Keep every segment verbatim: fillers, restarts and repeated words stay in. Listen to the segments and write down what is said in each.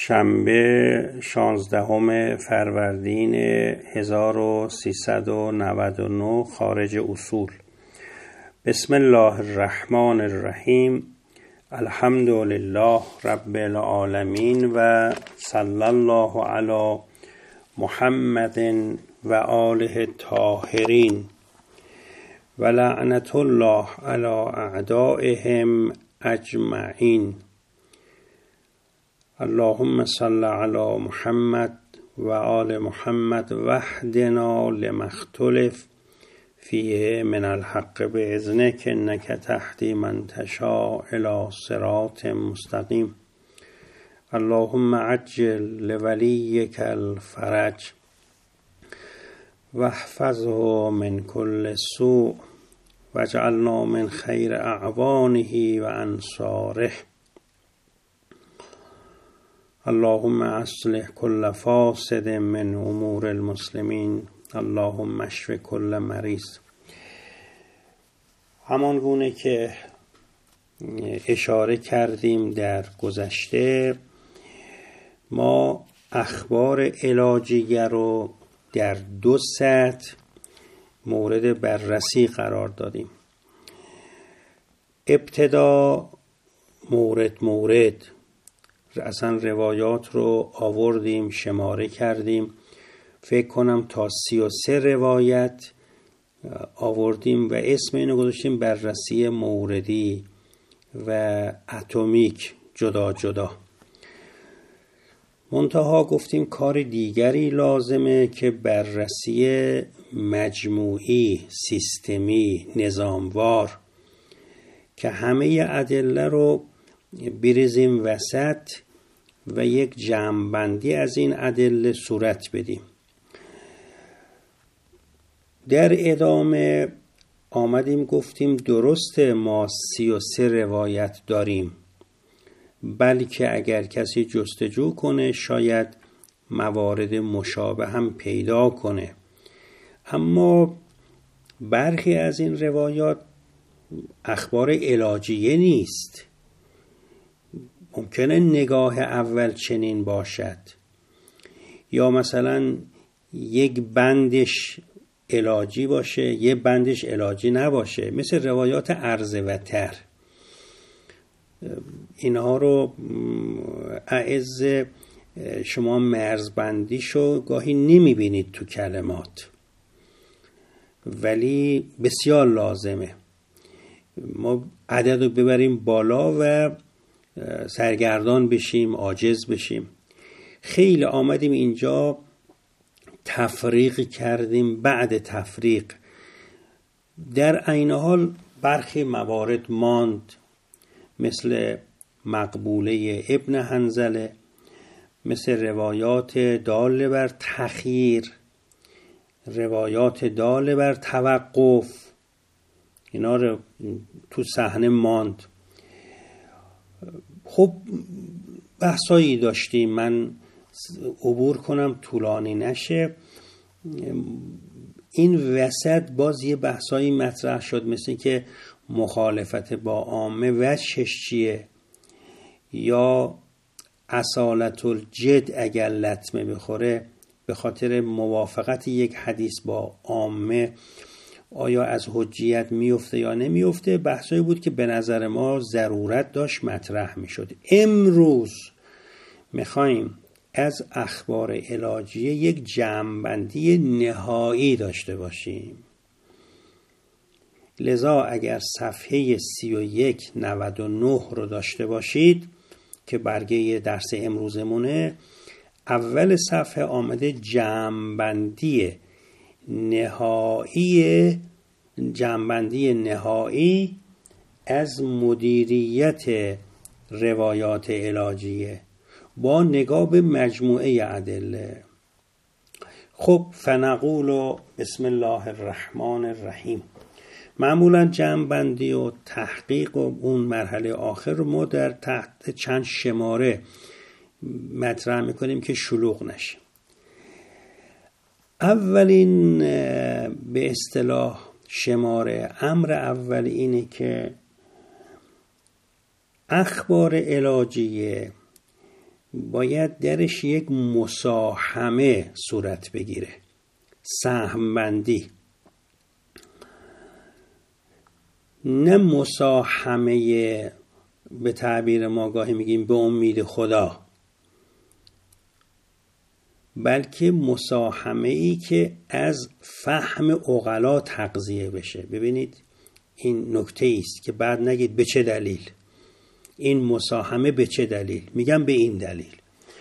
شنبه شانزدهم فروردین هزار و سیصد و نود و نه خارج اصول. بسم الله الرحمن الرحیم. الحمد لله رب العالمین و صلی الله علی محمد و آله الطاهرین و لعنت الله علی اعدائهم اجمعین. اللهم صل علی محمد و آل محمد وحدنا لما اختلف فیه من الحق باذنک انک تهدی من تشاء الی صراط مستقیم. اللهم عجل لولیک الفرج واحفظه من كل سوء واجعلنا من خیر اعوانه و انصاره. اللهم اصلح كل فاسد من امور المسلمین. اللهم اشف كل مریض. همان گونه که اشاره کردیم در گذشته، ما اخبار علاجیه رو در دو سطح مورد بررسی قرار دادیم. ابتدا مورد مورد اصلا روایات رو آوردیم، شماره کردیم. فکر کنم تا سی و سه روایت آوردیم و اسم اینو گذاشتیم بررسی موردی و اتمیک، جدا جدا. منتها گفتیم کار دیگری لازمه که بررسی مجموعی، سیستمی، نظاموار، که همه ادله رو بریزیم وسط و یک جمع‌بندی از این ادله صورت بدیم. در ادامه آمدیم گفتیم درسته ما سی و سه روایت داریم، بلکه اگر کسی جستجو کنه شاید موارد مشابه هم پیدا کنه، اما برخی از این روایات اخبار علاجیه نیست. ممکنه نگاه اول چنین باشد، یا مثلا یک بندش علاجی باشه، یک بندش علاجی نباشه، مثل روایات عرضه و تر. اینها رو اعز شما مرزبندیشو گاهی نمیبینید تو کلمات، ولی بسیار لازمه ما عدد رو ببریم بالا و سرگردان بشیم، عاجز بشیم. خیلی آمدیم اینجا تفریق کردیم بعد تفریق. در عین حال برخی موارد ماند، مثل مقبوله ابن حنظله، مثل روایات داله بر تأخیر، روایات داله بر توقف. اینا رو تو صحنه ماند. خب بحثایی داشتیم، من عبور کنم طولانی نشه. این وسط باز یه بحثایی مطرح شد، مثل که مخالفت با عامه وجهش چیه، یا اصالت الجد اگر لطمه بخوره به خاطر موافقت یک حدیث با عامه آیا از حجیت میفته یا نمیفته. بحثایی بود که به نظر ما ضرورت داشت مطرح میشد. امروز میخوایم از اخبار علاجیه یک جمع‌بندی نهایی داشته باشیم. لذا اگر صفحه سی و یک نود و نه رو داشته باشید که برگه درس امروزمونه، اول صفحه آمده جمع‌بندی نهایی جمع‌بندی نهایی از مدیریت روایات علاجیه با نگاه به مجموعه ادله. خب فنقول بسم الله الرحمن الرحیم. معمولا جمع‌بندی و تحقیق و اون مرحله آخر رو ما در تحت چند شماره مطرح میکنیم که شلوغ نشه. اولین به اصطلاح شماره امر اول اینه که اخبار علاجیه باید درش یک مساهمه صورت بگیره، سهم بندی، نه مساهمه به تعبیر ما گاهی میگیم به امید خدا، بلکه مساهمه ای که از فهم عقلا تغذیه بشه. ببینید این نکته است که بعد نگید به چه دلیل این مساهمه، به چه دلیل، میگم به این دلیل.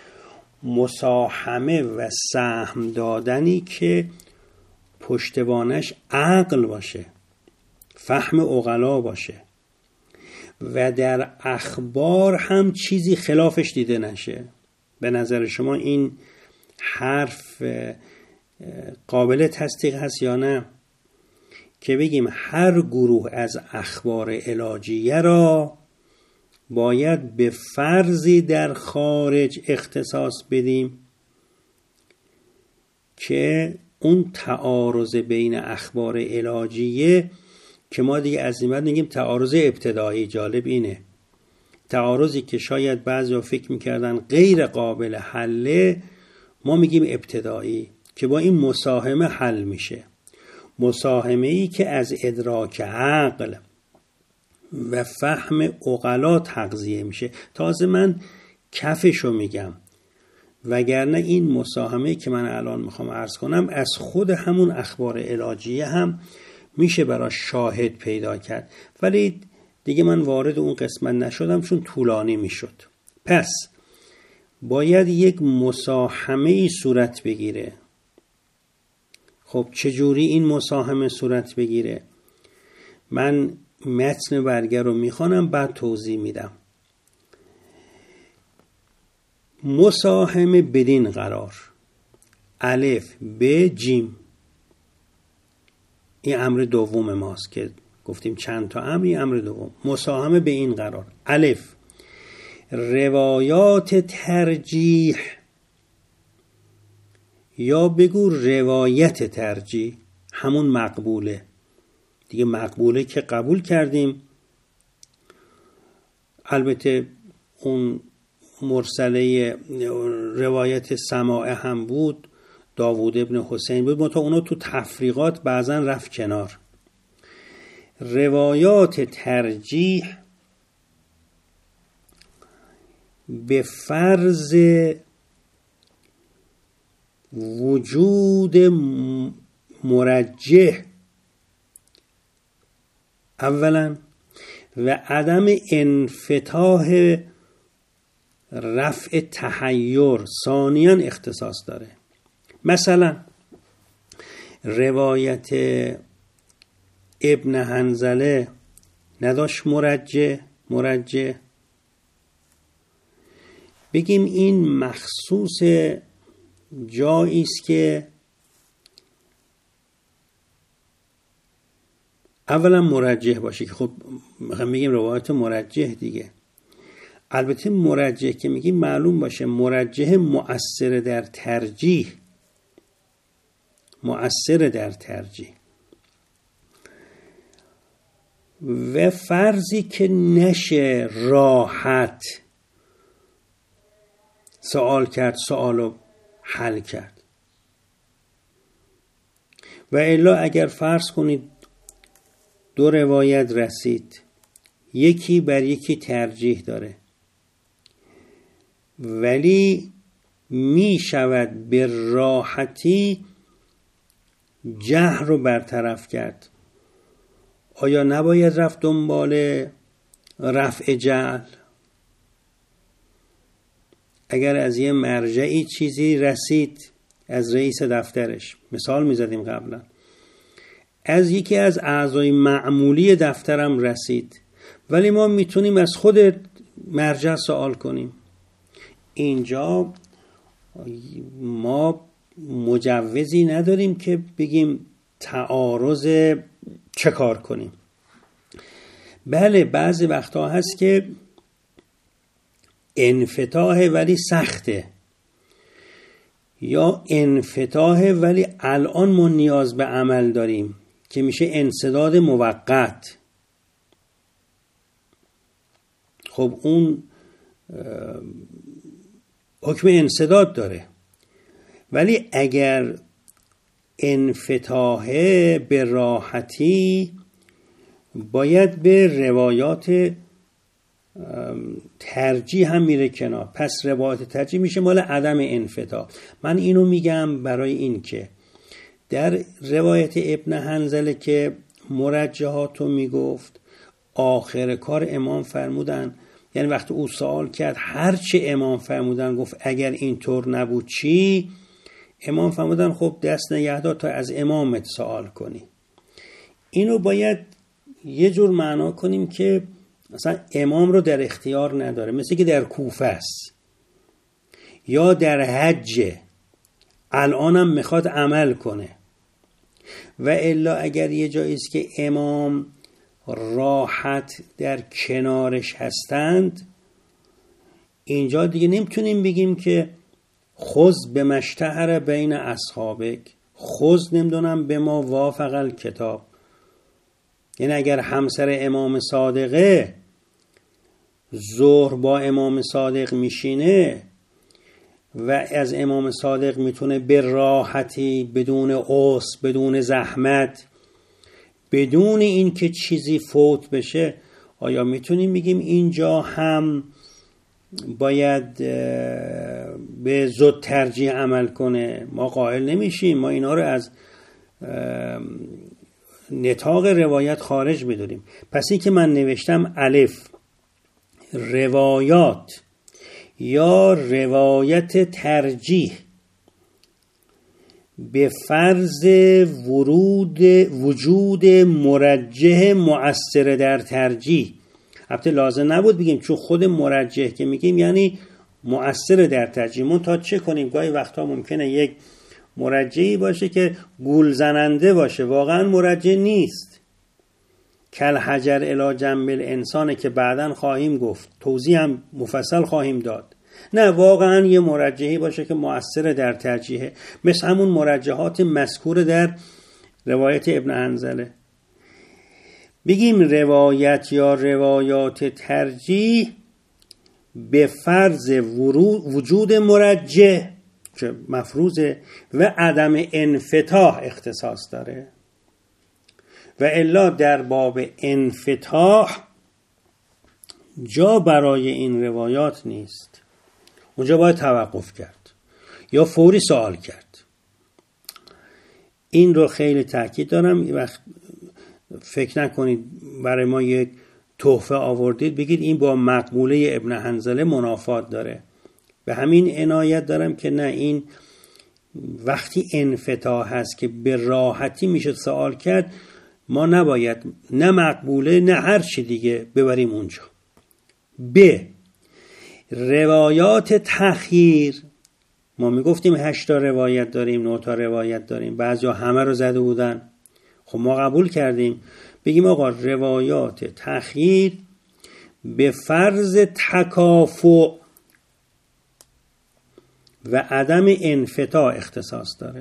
مساهمه و سهم دادنی که پشتوانش عقل باشه، فهم عقلا باشه و در اخبار هم چیزی خلافش دیده نشه. به نظر شما این حرف قابل تصدیق هست یا نه؟ که بگیم هر گروه از اخبار علاجیه را باید به فرضی در خارج اختصاص بدیم که اون تعارض بین اخبار علاجیه که ما دیگه از این بعد میگیم تعارض ابتدایی. جالب اینه، تعارضی که شاید بعضیا فکر میکردن غیر قابل حله، ما میگیم ابتدایی، که با این مساهمه حل میشه. مساهمه ای که از ادراک عقل و فهم عقلا تغذیه میشه. تازه من کفشو میگم، وگرنه این مساهمه که من الان میخوام عرض کنم از خود همون اخبار علاجیه هم میشه برای شاهد پیدا کرد، ولی دیگه من وارد اون قسمت نشدم چون طولانی میشد. پس باید یک مساهمه ای صورت بگیره. خب چجوری این مساهمه صورت بگیره؟ من متن برگه رو میخوانم بعد توضیح میدم. مساهمه بدین قرار: الف ب جیم، این امر دوم ماست که گفتیم چند تا امر، این امر دوم. مساهمه به این قرار: الف روایات ترجیح، یا بگو روایت ترجیح، همون مقبوله دیگه. مقبوله که قبول کردیم، البته اون مرسله روایت سماعه هم بود، داوود ابن حسین بود، منتها اونو تو تفریقات بعضا رفت کنار. روایات ترجیح به فرض وجود مرجح اولا و عدم انفتاح رفع تحیر ثانیاً اختصاص داره. مثلا روایت ابن حنظله نداشت مرجح مرجح بگیم این مخصوص جایی است که اولا مرجح باشه، که خب میخوام بگیم روایت مرجح دیگه. البته مرجح که میگیم معلوم باشه مرجح مؤثر در ترجیح، مؤثر در ترجیح. و فرضی که نشه راحت سوال کرد، سوالو حل کرد. و الا اگر فرض کنید دو روایت رسید، یکی بر یکی ترجیح داره، ولی می شود به راحتی جهل رو برطرف کرد، آیا نباید رفت دنبال رفع جهل؟ اگر از یه مرجعی چیزی رسید، از رئیس دفترش مثال میزدیم قبلا، از یکی از اعضای معمولی دفترم رسید، ولی ما میتونیم از خود مرجع سوال کنیم. اینجا ما مجوزی نداریم که بگیم تعارض چه کار کنیم. بله بعضی وقتا هست که انفتاح ولی سخته، یا انفتاح ولی الان ما نیاز به عمل داریم که میشه انسداد موقت. خب اون حکم انسداد داره. ولی اگر انفتاح به راحتی، باید به روایات ترجیح هم میره کنار. پس روایات ترجیح میشه مال عدم انفتاح. من اینو میگم برای این که در روایت ابن حنظله که مرجحاتو میگفت، آخر کار امام فرمودن، یعنی وقتی او سوال کرد هرچه امام فرمودن، گفت اگر اینطور نبود چی؟ امام فرمودن خب دست نگهدار تا از امامت سوال کنی. اینو باید یه جور معنا کنیم که مثلا امام رو در اختیار نداره، مثل که در کوفه است یا در حج الانم میخواد عمل کنه. و الا اگر یه جایی است که امام راحت در کنارش هستند، اینجا دیگه نمیتونیم بگیم که خذ به مشتهر بین اصحابک، خذ نمیدونم به ما وافق الکتاب. یعنی اگر همسر امام صادقه ظهر با امام صادق میشینه و از امام صادق میتونه به راحتی، بدون عسر، بدون زحمت، بدون این که چیزی فوت بشه، آیا میتونیم بگیم اینجا هم باید به زود ترجیح عمل کنه؟ ما قائل نمیشیم، ما اینا رو از نطاق روایت خارج بدونیم. پس این که من نوشتم الف روایات یا روایت ترجیح به فرض ورود وجود مرجح مؤثر در ترجیح، البته لازم نبود بگیم، چون خود مرجح که میگیم یعنی مؤثر در ترجیح. من تا چه کنیم گاهی وقتا ممکنه یک مرجحی باشه که گول زننده باشه، واقعا مرجح نیست. کل حجر الی جنب الانسان که بعداً خواهیم گفت، توضیح هم مفصل خواهیم داد. نه، واقعا یه مرجحی باشه که مؤثر در ترجیحه، مثل همون مرجحات مذکور در روایت ابن حنظله. بگیم روایت یا روایات ترجیح به فرض وجود مرجح که مفروضه و عدم انفتاح اختصاص داره. و الا در باب انفتاح جا برای این روایات نیست، اونجا باید توقف کرد یا فوری سوال کرد. این رو خیلی تاکید دارم. وقت فکر نکنید برای ما یک تحفه آوردید بگید این با مقبوله ابن حنظله منافات داره. به همین عنایت دارم که نه، این وقتی انفتاح هست که به راحتی میشه سوال کرد، ما نباید نه مقبوله نه هر چی دیگه ببریم اونجا. ب روایات تخییر، ما میگفتیم هشتا روایت داریم، نه تا روایت داریم، بعضیا همه رو زده بودن، خب ما قبول کردیم. بگیم آقا روایات تخییر به فرض تکافؤ و عدم انفتاح اختصاص داره.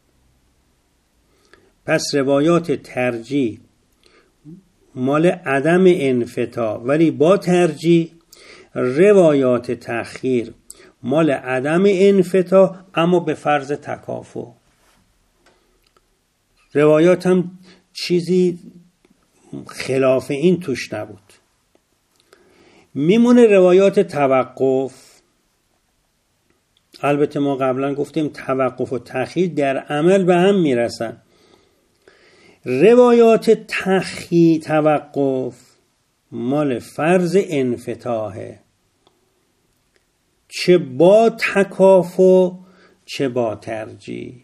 پس روایات ترجیح مال عدم انفتاح ولی با ترجیح، روایات تأخیر مال عدم انفتاح اما به فرض تکافؤ. روایات هم چیزی خلاف این توش نبود. میمونه روایات توقف. البته ما قبلا گفتیم توقف و تأخیر در عمل به هم میرسن. روایات تأخیر توقف مال فرض انفتاحه، چه با تکافؤ چه با ترجیح.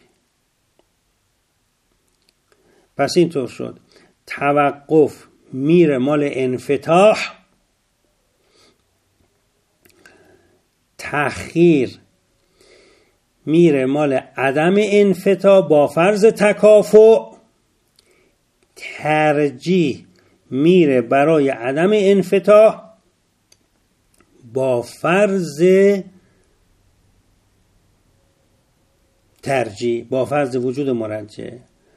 پس اینطور شد توقف میره مال انفتاح، تأخیر میره مال عدم انفتاح با فرض تکافؤ، ترجیح میره برای عدم انفتاح با فرض ترجیح، با فرض وجود مرجح.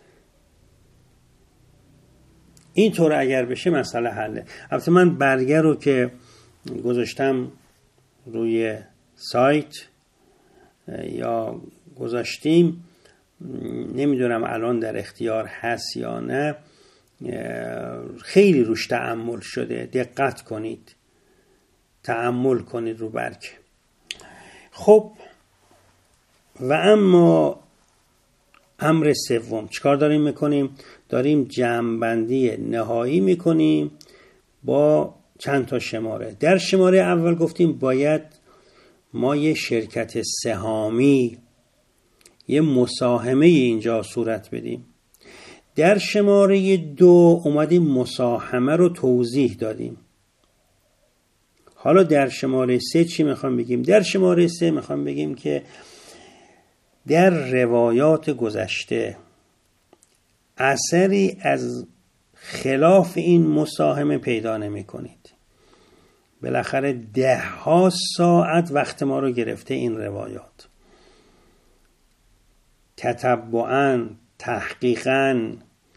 اینطور اگر بشه مسئله حله. البته من برگه رو که گذاشتم روی سایت یا گذاشتیم، نمیدونم الان در اختیار هست یا نه، خیلی روش تأمل شده، دقت کنید، تأمل کنید رو برگ. خب و اما امر سوم چیکار داریم میکنیم؟ داریم جمع‌بندی نهایی میکنیم با چند تا شماره. در شماره اول گفتیم باید ما یه شرکت سهامی، یه مساهمه اینجا صورت بدیم. در شماره دو اومدیم مساهمه رو توضیح دادیم. حالا در شماره سه چی میخوام بگیم؟ در شماره سه میخوام بگیم که در روایات گذشته اثری از خلاف این مساهمه پیدا نمی کنید. بالاخره ده ها ساعت وقت ما رو گرفته این روایات، تتبعاً، تحقیقاً،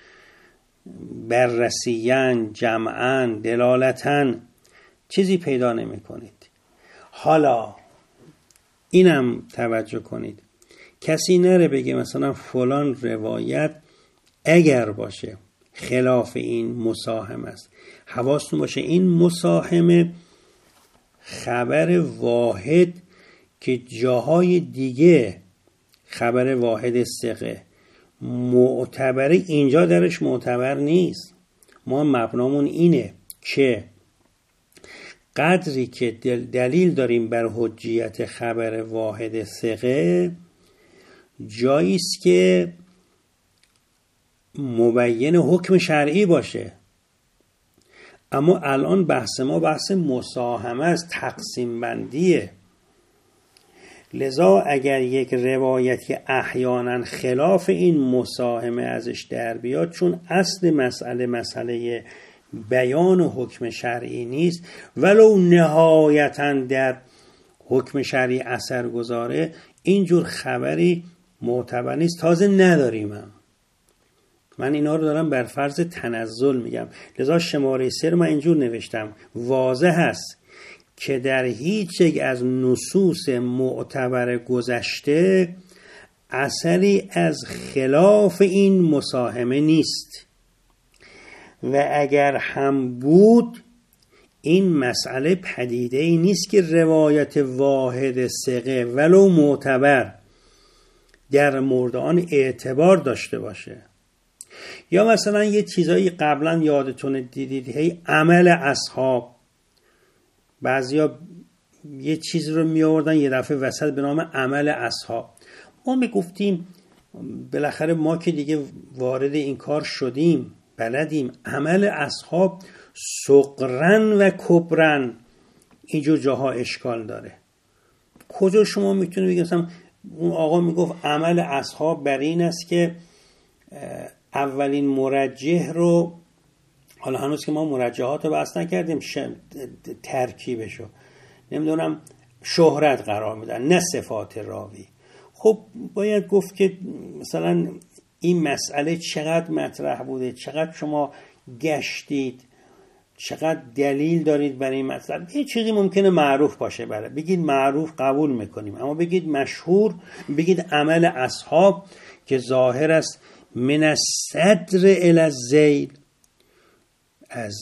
بررسیاً، جمعاً، دلالتاً چیزی پیدا نمی کنید. حالا اینم توجه کنید، کسی نره بگه مثلا فلان روایت اگر باشه خلاف این مساهمه است. حواستون باشه این مساهمه خبر واحد که جاهای دیگه خبر واحد ثقه معتبره، اینجا درش معتبر نیست. ما مبنامون اینه که قدری که دلیل داریم بر حجیت خبر واحد ثقه، جایی است که مبین حکم شرعی باشه. اما الان بحث ما بحث مساهمه است، تقسیم بندیه. لذا اگر یک روایتی احیانا خلاف این مساهمه ازش در بیاد، چون اصل مسئله مسئله بیان حکم شرعی نیست، ولو نهایتا در حکم شرعی اثر گذاره، اینجور خبری معتبر نیست، تازه نداریم هم. من اینا رو دارم بر فرض تنزل میگم. لذا شماره سه رو من اینجور نوشتم، واضح هست که در هیچ یک از نصوص معتبر گذشته اثری از خلاف این مساهمه نیست، و اگر هم بود این مسئله پدیده ای نیست که روایت واحد ثقه ولو معتبر در مورد آن اعتبار داشته باشه. یا مثلا یه چیزایی قبلا یادتونه دیدید، هی عمل اصحاب، بعضیا یه چیز رو می آوردن یه دفعه وسط به نام عمل اصحاب. ما می گفتیم بالاخره ما که دیگه وارد این کار شدیم، بلدیم عمل اصحاب صغرن و کبرن اینجور جاها اشکال داره. کجا شما میتونید بگید مثلا اون آقا میگفت عمل اصحاب بر این است که اولین مرجح رو، حالا هنوز که ما مرجحات رو بحث نکردیم، ترکیبشو نمیدونم شهرت قرار میدن، نه صفات راوی. خب باید گفت که مثلا این مسئله چقدر مطرح بوده، چقدر شما گشتید، چقدر دلیل دارید برای این مسئله. یه چیزی ممکنه معروف باشه، بله بگید معروف قبول میکنیم، اما بگید مشهور، بگید عمل اصحاب که ظاهر است من الصدر الی الذیل، از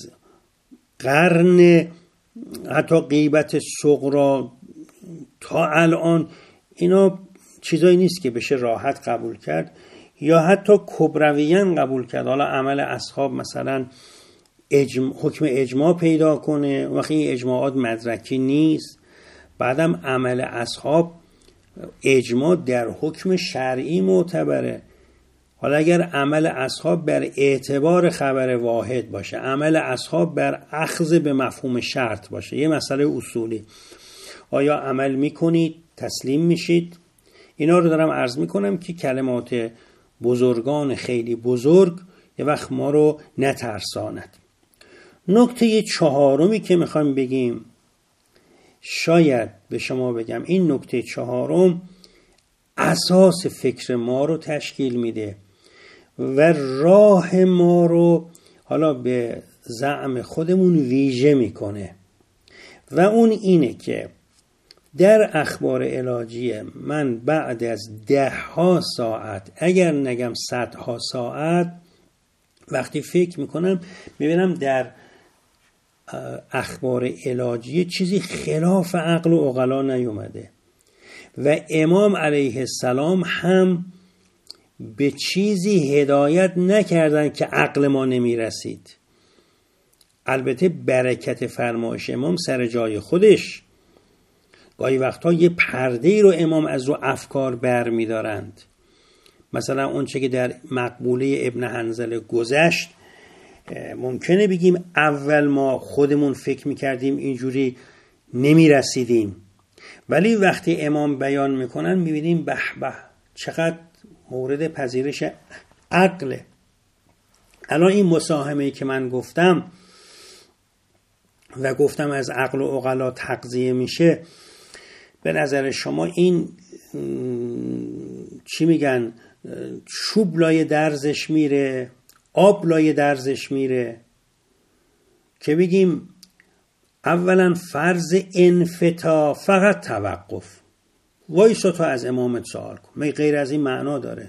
قرن حتی غیبت صغرا تا الان، اینا چیزایی نیست که بشه راحت قبول کرد یا حتی کبرویان قبول کرد. حالا عمل اصحاب مثلا اجم... حکم اجماع پیدا کنه، وقتی این اجماعات مدرکی نیست. بعدم عمل اصحاب اجماع در حکم شرعی معتبره. حالا اگر عمل اصحاب بر اعتبار خبر واحد باشه، عمل اصحاب بر اخذ به مفهوم شرط باشه، یه مسئله اصولی، آیا عمل میکنید، تسلیم میشید؟ اینا رو دارم عرض میکنم که کلمات بزرگان خیلی بزرگ یه وقت ما رو نترساند. نکته چهارمی که میخوایم بگیم، شاید به شما بگم این نکته چهارم اساس فکر ما رو تشکیل میده و راه ما رو حالا به زعم خودمون ویژه میکنه، و اون اینه که در اخبار علاجیه من بعد از ده ها ساعت، اگر نگم صدها ساعت، وقتی فکر میکنم میبینم در اخبار علاجیه چیزی خلاف عقل و عقلا نیومده و امام علیه السلام هم به چیزی هدایت نکردن که عقل ما نمیرسید. البته برکت فرمایش امام سر جای خودش، گاهی وقتا یه پرده رو امام از رو افکار بر می دارند. مثلا اون چه که در مقبوله ابن حنظله گذشت، ممکنه بگیم اول ما خودمون فکر می کردیم اینجوری نمی رسیدیم، ولی وقتی امام بیان میکنن می بینیم به به چقدر مورد پذیرش عقله. الان این مساهمه‌ای که من گفتم و گفتم از عقل و عقلا تغذیه میشه، به نظر شما این چی میگن، چوب لای درزش میره، آب لای درزش میره؟ که بگیم اولا فرض انفتا فقط توقف، وایسا تا از امامت سوال کن، می غیر از این معنا داره.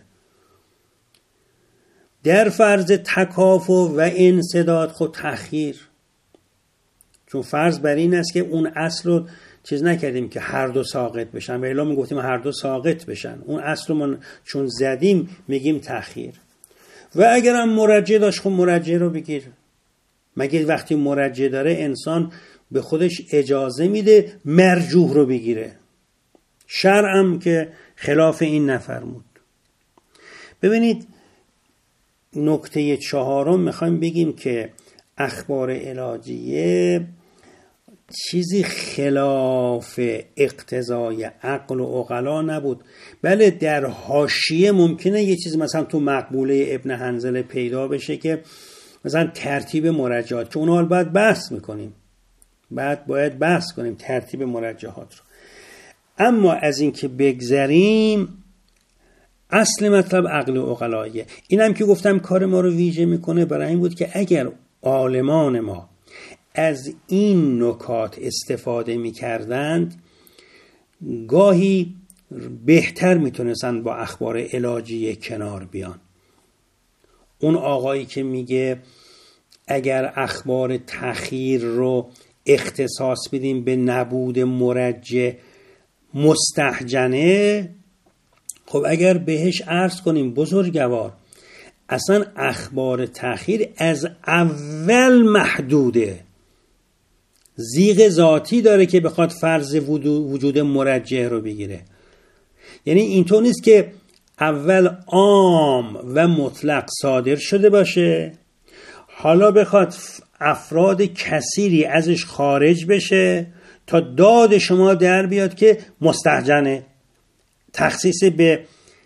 در فرض تکافو و انسداد خود تأخیر، چون فرض بر این است که اون اصل رو چیز نکردیم که هر دو ساقط بشن، و الا میگفتیم هر دو ساقط بشن، اون اصل رو من چون زدیم میگیم تأخیر. و اگرم مرجع داشت خب مرجع رو بگیر. مگه وقتی مرجع داره انسان به خودش اجازه میده مرجوح رو بگیره؟ شرعم که خلاف این نفرمود. ببینید نکته چهارم میخوایم بگیم که اخبار علاجیه چیزی خلاف اقتضای عقل و عقلا نبود. بله در حاشیه ممکنه یه چیز مثلا تو مقبوله ابن حنظله پیدا بشه که مثلا ترتیب مرجعات، که اونها باید بحث میکنیم، بعد باید بحث کنیم ترتیب مرجعات رو. اما از این که بگذریم، اصل مطلب عقل و عقلاییه. اینم که گفتم کار ما رو ویژه میکنه برای این بود که اگر عالمان ما از این نکات استفاده میکردند، گاهی بهتر میتونستن با اخبار علاجی کنار بیان. اون آقایی که میگه اگر اخبار تأخیر رو اختصاص بدیم به نبود مرجع مستحجنه، خب اگر بهش عرض کنیم بزرگوار اصلا اخبار تأخیر از اول محدوده، زیغ ذاتی داره که بخواد فرض وجود مرجع رو بگیره. یعنی اینطور نیست که اول عام و مطلق صادر شده باشه، حالا بخواد افراد کثیری ازش خارج بشه تا داد شما در بیاد که مستحجنه، تخصیص به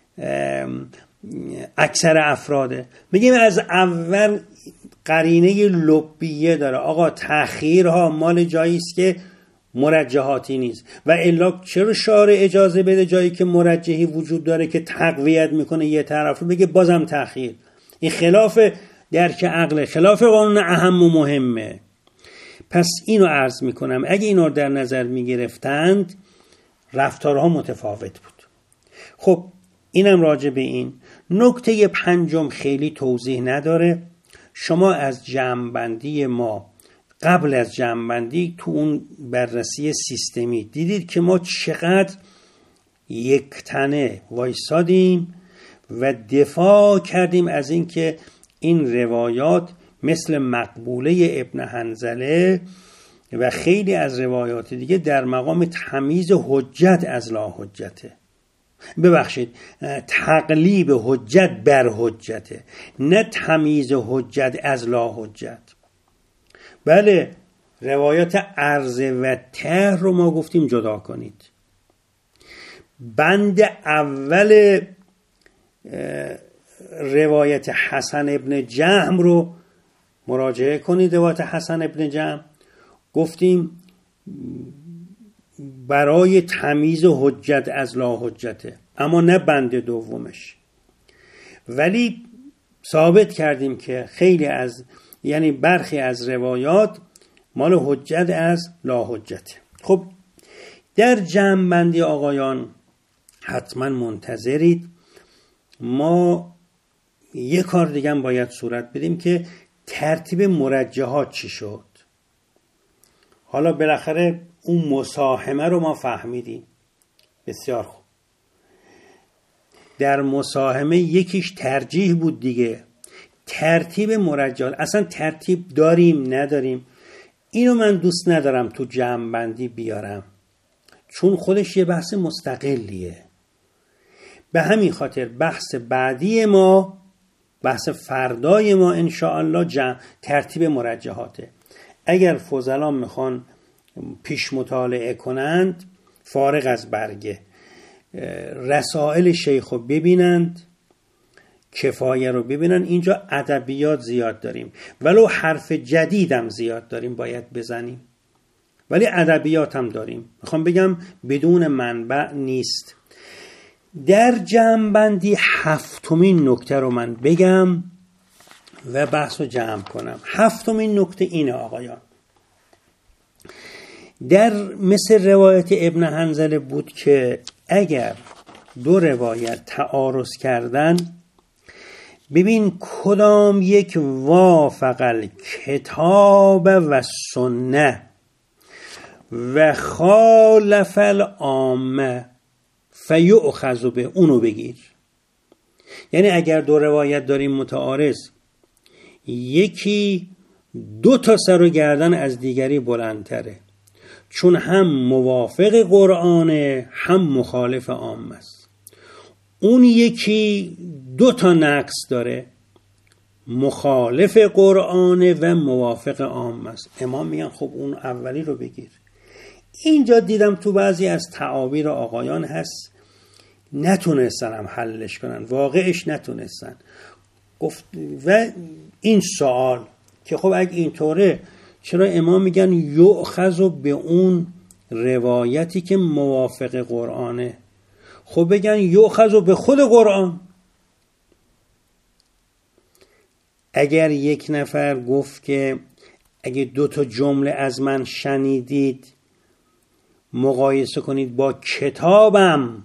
اکثر افراده. میگیم از اول قرینه لبیه داره، آقا تأخیرها مال جایی است که مرجحاتی نیست، و الا چرا شارع اجازه بده جایی که مرجحی وجود داره که تقویت میکنه یه طرف رو بگه بازم تأخیر؟ این خلاف درک عقل، خلاف قانون اهم و مهمه. پس اینو عرض میکنم اگه اینو در نظر میگرفتند رفتارها متفاوت بود. خب اینم راجع به این. نکته پنجم خیلی توضیح نداره. شما از جمع‌بندی ما قبل از جمع‌بندی تو اون بررسی سیستمی دیدید که ما چقدر یک تنه وایسادیم و دفاع کردیم از این که این روایات مثل مقبوله ابن حنظله و خیلی از روایات دیگه در مقام تمییز حجت از لا حجته، ببخشید تقلیب حجت بر حجته، نه تمییز حجت از لا حجت. بله روایات عرضه و ته رو ما گفتیم جدا کنید. بند اول روایت حسن ابن جهم رو مراجعه کنید. روایت حسن ابن جهم گفتیم برای تمییز حجت از لا حجته، اما نه بند دومش. ولی ثابت کردیم که خیلی از یعنی برخی از روایات مال حجت از لا حجته. خب در جمع‌بندی آقایان حتما منتظرید. ما یک کار دیگه هم باید صورت بدیم که ترتیب مرجحات چی شد. حالا بالاخره اون مساهمه رو ما فهمیدیم. بسیار خوب. در مساهمه یکیش ترجیح بود دیگه. ترتیب مرجحات، اصلا ترتیب داریم نداریم، اینو من دوست ندارم تو جمع‌بندی بیارم، چون خودش یه بحث مستقلیه. به همین خاطر بحث بعدی ما، بحث فردای ما انشاءالله جمع ترتیب مرجحاته. اگر فضلا میخوان پیش مطالعه کنند، فارغ از برگه، رسائل شیخو ببینند، کفایه رو ببینن. اینجا ادبیات زیاد داریم، ولو حرف جدیدم زیاد داریم باید بزنیم، ولی ادبیات هم داریم. میخوام بگم بدون منبع نیست. در جمع‌بندی هفتمین نکته رو من بگم و بحث رو جمع کنم. هفتمین نکته اینه آقایان، در مثل روایت ابن حنظله بود که اگر دو روایت تعارض کردن، ببین کدام یک وافق الکتاب و سنه و خالف العامه فیؤخذ به، اونو بگیر. یعنی اگر دو روایت داریم متعارض، یکی دو تا سر و گردن از دیگری بلندتره، چون هم موافق قرآنه هم مخالف عامه است. اون یکی دو تا نقص داره، مخالف قرآنه و موافق عامه است. امام میگن خب اون اولی رو بگیر. اینجا دیدم تو بعضی از تعابیر آقایان هست نتونستن هم حلش کنن، واقعش نتونستن. گفت و این سوال که خب اگه اینطوره چرا امام میگن یؤخذ به اون روایتی که موافق قرآنه؟ خب بگن یؤخذ به خود قرآن. اگر یک نفر گفت که اگه دو تا جمله از من شنیدید مقایسه کنید با کتابم،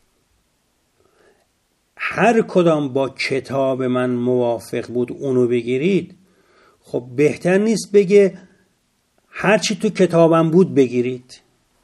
هر کدام با کتاب من موافق بود اونو بگیرید، خب بهتر نیست بگه هر چی تو کتابم بود بگیرید؟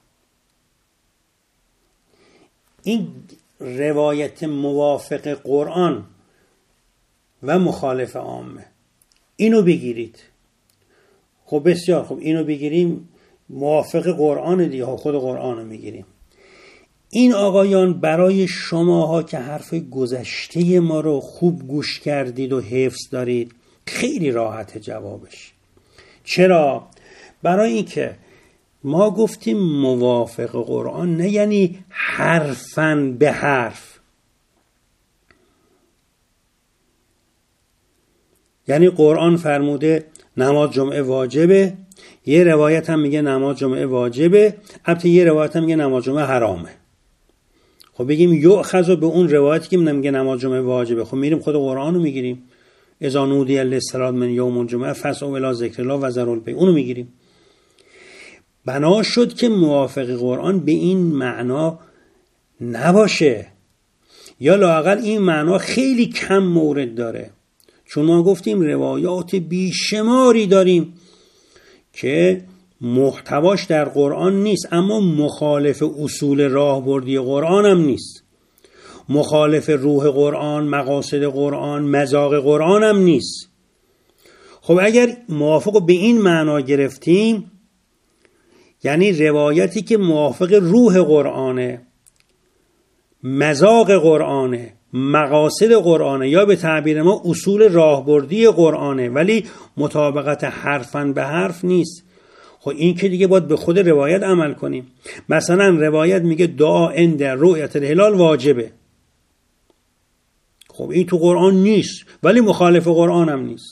این روایت موافق قرآن و مخالف عامه، اینو بگیرید. خب بسیار خب اینو بگیریم، موافق قرآن دیگه، خود قرآن رو میگیریم. این آقایان برای شماها که حرف گذشته ما رو خوب گوش کردید و حفظ دارید خیلی راحت جوابش. چرا؟ برای اینکه ما گفتیم موافق قرآن نه یعنی حرفاً به حرف، یعنی قرآن فرموده نماز جمعه واجبه، یه روایت هم میگه نماز جمعه واجبه، البته یه روایت هم میگه نماز جمعه حرامه. خب بگیم یؤخذ به اون روایتی که میگه نماز جمعه واجبه، خب میریم خود قرآن رو میگیریم، اذا نودی للصلاة من یوم الجمعه فاسعوا الی ذکر الله و ذروا البیع، اونو میگیریم. بنا شد که موافق قرآن به این معنا نباشه، یا لااقل این معنا خیلی کم مورد داره، چون ما گفتیم روایات بیشماری داریم که محتواش در قرآن نیست، اما مخالف اصول راهبردی قرآن هم نیست، مخالف روح قرآن، مقاصد قرآن، مذاق قرآن هم نیست. خب اگر موافق به این معنا گرفتیم، یعنی روایتی که موافق روح قرآنه، مذاق قرآنه، مقاصد قرآنه، یا به تعبیر ما اصول راهبردی قرآنه، ولی مطابقت حرفاً به حرف نیست، خب این که دیگه باید به خود روایت عمل کنیم. مثلا روایت میگه دعا عند رؤیت الهلال واجبه، خب این تو قرآن نیست ولی مخالف قرآن هم نیست،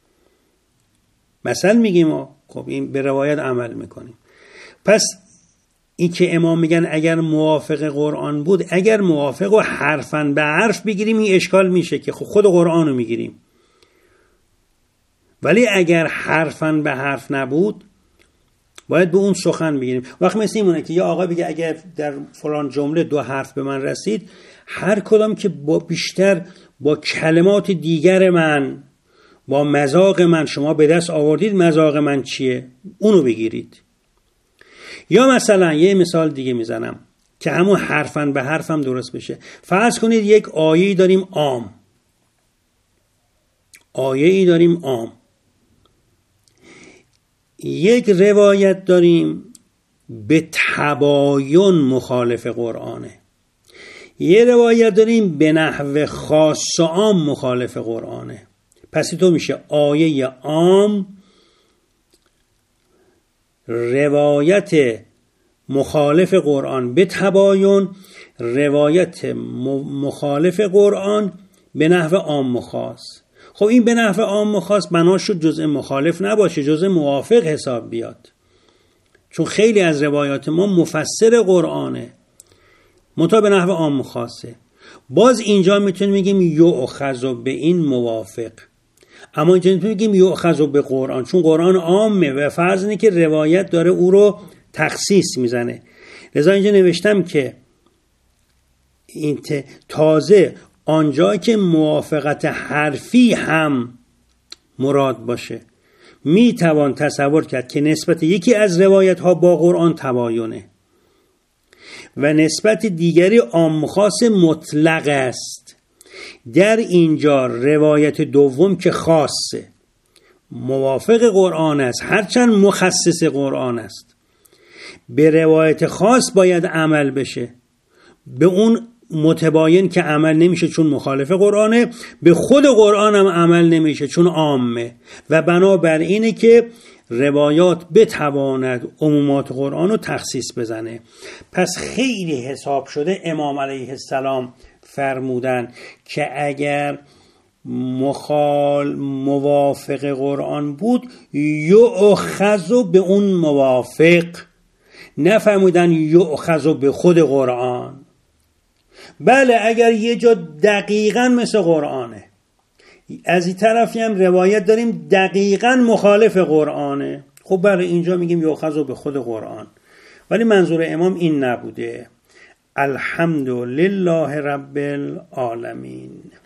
مثلا میگیم ما، خب این به روایت عمل میکنیم. پس این که امام میگن اگر موافق قرآن بود، اگر موافق و حرفاً به حرف بگیریم این اشکال میشه که خود قرآن رو میگیریم، ولی اگر حرفاً به حرف نبود، باید به اون سخن بگیریم. وقتی مثل اینه که یه آقا بگه اگر در فلان جمله دو حرف به من رسید، هر کدام که با بیشتر با کلمات دیگر من، با مذاق من شما به دست آوردید، مذاق من چیه اونو بگیرید. یا مثلا یه مثال دیگه میزنم که همون حرفن به حرفم درست بشه. فرض کنید یک آیه‌ای داریم عام، آیه‌ای داریم عام، یک روایت داریم به تباین مخالف قرآنه، یه روایت داریم به نحو خاص و عام مخالف قرآنه. پس تو میشه آیه عام، روایت مخالف قرآن به تباین، روایت مخالف قرآن به نحو عام و خاص. خب این به نحو عام و خاص بنا شد جزء مخالف نباشه، جزء موافق حساب بیاد، چون خیلی از روایات ما مفسر قرآنه، منتها به نحو عام و خاصه. باز اینجا میتونیم بگیم یؤخذ به این موافق، اما اینجا میتونیم بگیم یؤخذ به قرآن، چون قرآن عامه و فرض اینه که روایت داره او رو تخصیص میزنه. لذا اینجا نوشتم که این تازه آنجا که موافقت حرفی هم مراد باشه، میتوان تصور کرد که نسبت یکی از روایت ها با قرآن تباینه و نسبت دیگری عام خاص مطلق است. در اینجا روایت دوم که خاصه، موافق قرآن است، هرچند مخصص قرآن است، به روایت خاص باید عمل بشه، به اون متباین که عمل نمیشه چون مخالف قرآنه، به خود قرآن هم عمل نمیشه چون عامه، و بنابر اینه که روایات بتواند عمومات قرآن رو تخصیص بزنه. پس خیلی حساب شده امام علیه السلام فرمودن که اگر مخال موافق قرآن بود یؤخذ به اون موافق، نفرمودن یؤخذ به خود قرآن. بله اگر یه جا دقیقاً مثل قرآنه، از این طرفی هم روایت داریم دقیقاً مخالف قرآنه، خب بله اینجا میگیم یؤخذ به خود قرآن. ولی منظور امام این نبوده. الحمدلله رب العالمین.